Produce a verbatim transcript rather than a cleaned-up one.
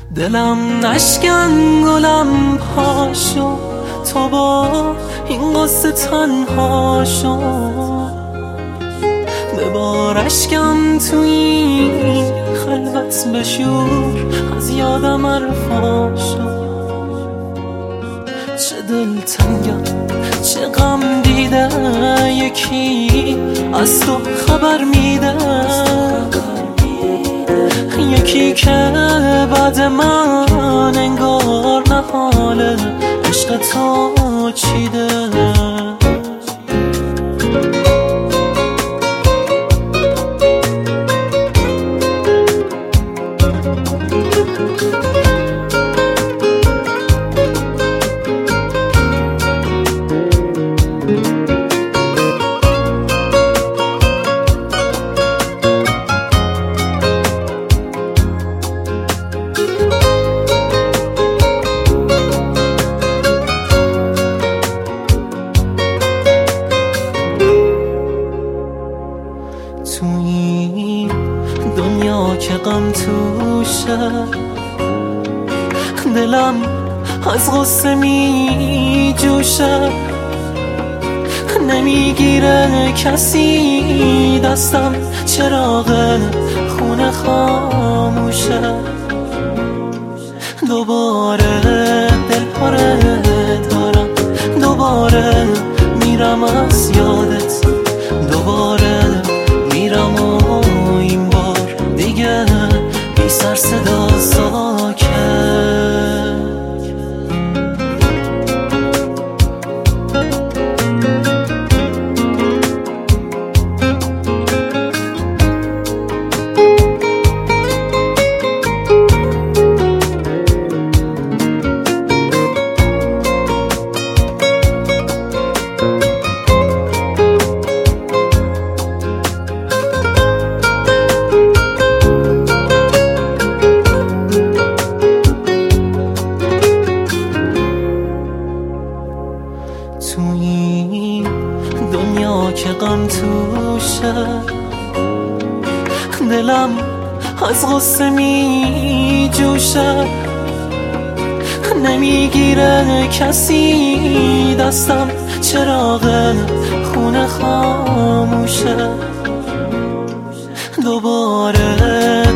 دلم نشکن گلم پاشو، تو با این قصه تنها شو. ببار اشکم تو این خلوت بشور، از یادم حرفا شو. چه دلتنگم چه غم دیده، یکی از تو خبر میده، یکی که بعد من انگار نهاله عشق تو چیده. تو این دنیا که غم توشه، دلم از غصه می جوشه. نمیگیره کسی دستم، چراغ خونه خاموشه. دوباره دل پره دارم، دوباره میرم از یادت، دوباره میرم و این بار دیگه بی سر صدا ساکت. تو این دنیا که غم توشه، دلم از غصه می جوشه. نمیگیره کسی دستم، چراغ خونه خاموشه. دوباره